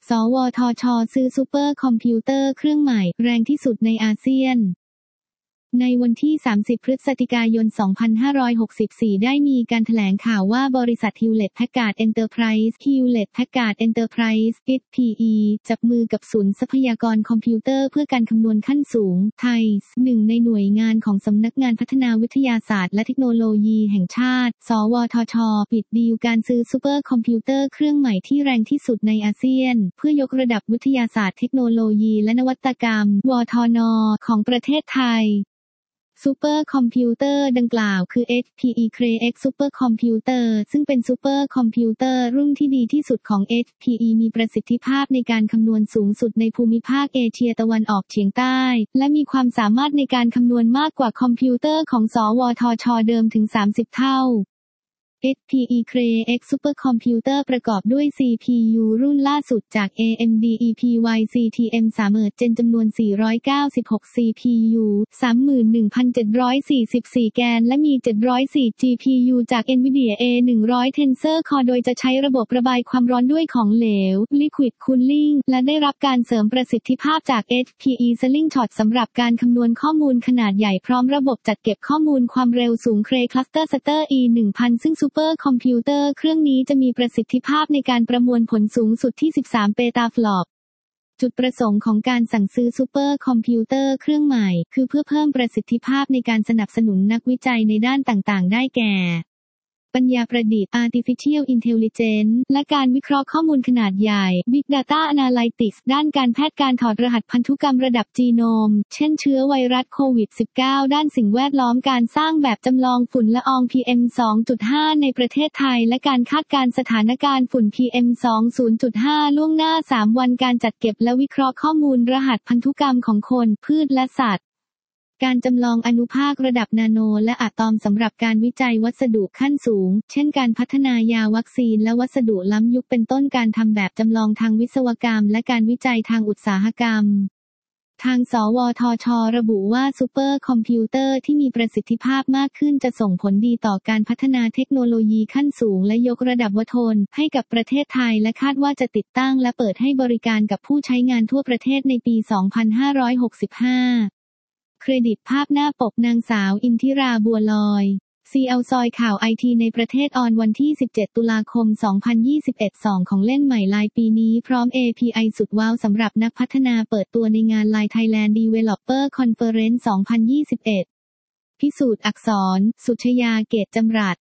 สวทช.ซื้อซูเปอร์คอมพิวเตอร์เครื่องใหม่แรงที่สุดในอาเซียนในวันที่ 30 พฤศจิกายน 2564 ได้มีการแถลงข่าวว่าบริษัท Hewlett-Packard Enterprise Hewlett-Packard Enterprise HPE จับมือกับศูนย์ทรัพยากรคอมพิวเตอร์เพื่อการคำนวณขั้นสูง TICE หนึ่งในหน่วยงานของสำนักงานพัฒนาวิทยาศาสตร์และเทคโนโลยีแห่งชาติ สวทช.ปิดดีลการซื้อซูเปอร์คอมพิวเตอร์เครื่องใหม่ที่แรงที่สุดในอาเซียนเพื่อยกระดับวิทยาศาสตร์เทคโนโลยีและนวัตกรรม วทน.ของประเทศไทยซูเปอร์คอมพิวเตอร์ดังกล่าวคือ HPE Cray X Super Computer ซึ่งเป็นซูเปอร์คอมพิวเตอร์รุ่นที่ดีที่สุดของ HPE มีประสิทธิภาพในการคำนวณสูงสุดในภูมิภาคเอเชียตะวันออกเฉียงใต้และมีความสามารถในการคำนวณมากกว่าคอมพิวเตอร์ของสวทช.เดิมถึง 30 เท่าHPE Cray X Supercomputer ประกอบด้วย CPU รุ่นล่าสุดจาก AMD EPYC TM3 Gen จำนวน 496 CPU 31,744 แกนและมี 704 GPU จาก NVIDIA A100 Tensor Core โดยจะใช้ระบบระบายความร้อนด้วยของเหลว Liquid Cooling และได้รับการเสริมประสิทธิภาพจาก HPE Slingshot สำหรับการคำนวณข้อมูลขนาดใหญ่พร้อมระบบจัดเก็บข้อมูลความเร็วสูง Cray Cluster Stutter E1000 ซึ่งซูเปอร์คอมพิวเตอร์เครื่องนี้จะมีประสิทธิภาพในการประมวลผลสูงสุดที่ 13 เปตาฟลอปจุดประสงค์ของการสั่งซื้อซูเปอร์คอมพิวเตอร์เครื่องใหม่คือเพื่อเพิ่มประสิทธิภาพในการสนับสนุนนักวิจัยในด้านต่างๆได้แก่ปัญญาประดิษฐ์ Artificial Intelligence และการวิเคราะห์ข้อมูลขนาดใหญ่ Big Data Analytics ด้านการแพทย์การถอดรหัสพันธุกรรมระดับจีโนมเช่นเชื้อไวรัสโควิด -19 ด้านสิ่งแวดล้อมการสร้างแบบจำลองฝุ่นละออง PM 2.5 ในประเทศไทยและการคาดการณ์สถานการณ์ฝุ่น PM 2.5 ล่วงหน้า 3 วันการจัดเก็บและวิเคราะห์ข้อมูลรหัสพันธุกรรมของคนพืชและสัตว์การจำลองอนุภาคระดับนาโนและอะตอมสำหรับการวิจัยวัสดุขั้นสูงเช่นการพัฒนายาวัคซีนและวัสดุล้ำยุคเป็นต้นการทำแบบจำลองทางวิศวกรรมและการวิจัยทางอุตสาหกรรมทางสวทช.ระบุว่าซูเปอร์คอมพิวเตอร์ที่มีประสิทธิภาพมากขึ้นจะส่งผลดีต่อการพัฒนาเทคโนโลยีขั้นสูงและยกระดับวัฒนให้กับประเทศไทยและคาดว่าจะติดตั้งและเปิดให้บริการกับผู้ใช้งานทั่วประเทศในปี 2565เครดิตภาพหน้าปกนางสาวอินทิราบัวลอย CL ซอยข่าวไอทีในประเทศออนวันที่ 17 ตุลาคม 2021 2ของเล่นใหม่ลายปีนี้พร้อม API สุดว้าวสำหรับนักพัฒนาเปิดตัวในงาน LINE Thailand Developer Conference 2021 พิสูจน์อักษร สุชยาเกตจำรัด